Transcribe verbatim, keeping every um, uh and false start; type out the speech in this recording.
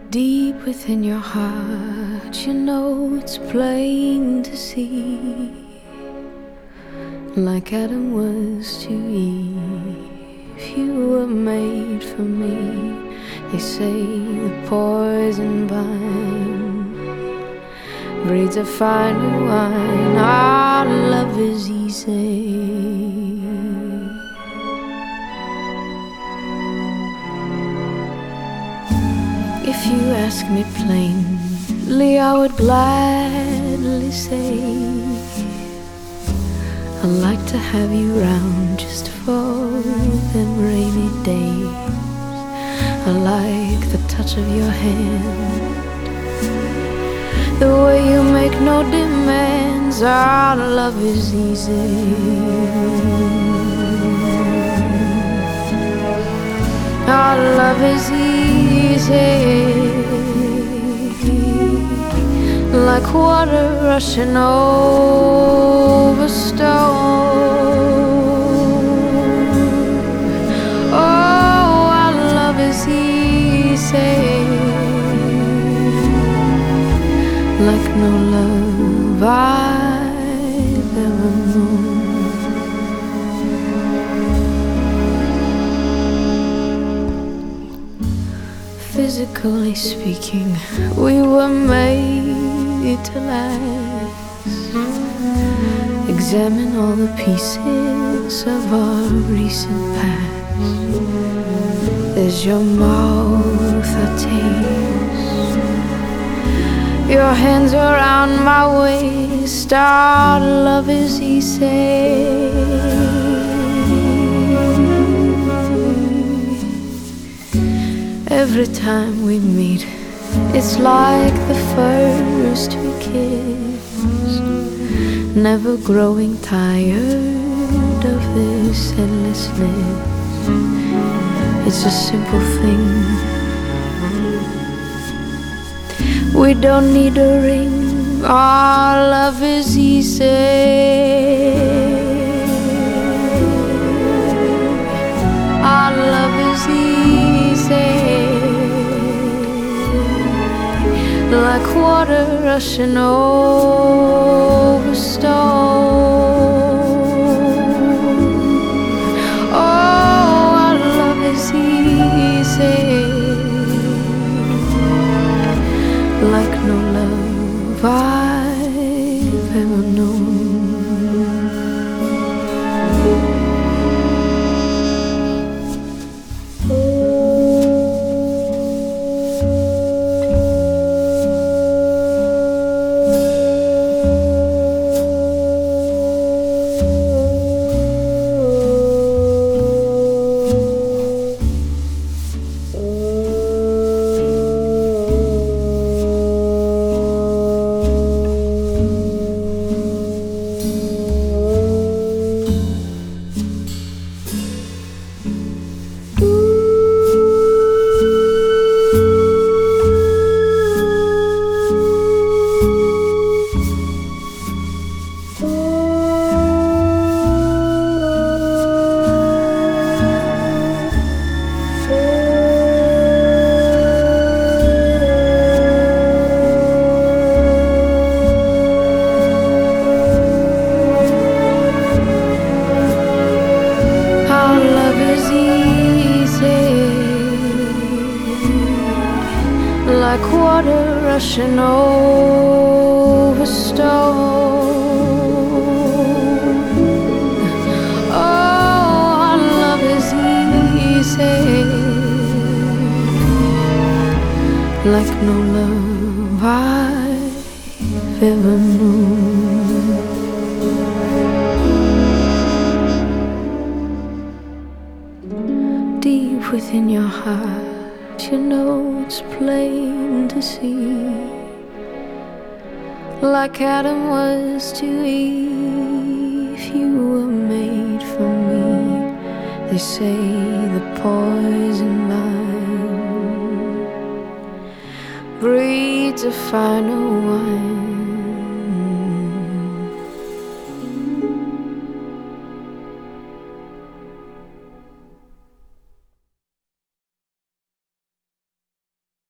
Deep within your heart, you know it's plain to see. Like Adam was to Eve, you were made for me. They say the poison vine breeds a finer wine. Our love is easy. If you ask me plainly, I would gladly say I'd like to have you round just for them rainy days. I like the touch of your hand, the way you make no demands. Our love is easy. Our love is easy, like water rushing over stone. Oh, our love is easy, like no love I've ever known. Physically speaking, we were made to last. Examine all the pieces of our recent past. There's your mouth I taste, your hands around my waist. Our love is easy. Every time we meet, it's like the first we kissed. Never growing tired of this endlessness. It's a simple thing. We don't need a ring. Our love is easy. Our love is easy, like water rushing over stone. Oh, our love is easy, like no love I've ever known. Like water rushing over stone. Oh, our love is easy, like no love I've ever known. Deep within your heart, you know it's plain to see. Like Adam was to Eve, you were made for me. They say the poison vine breeds a finer wine.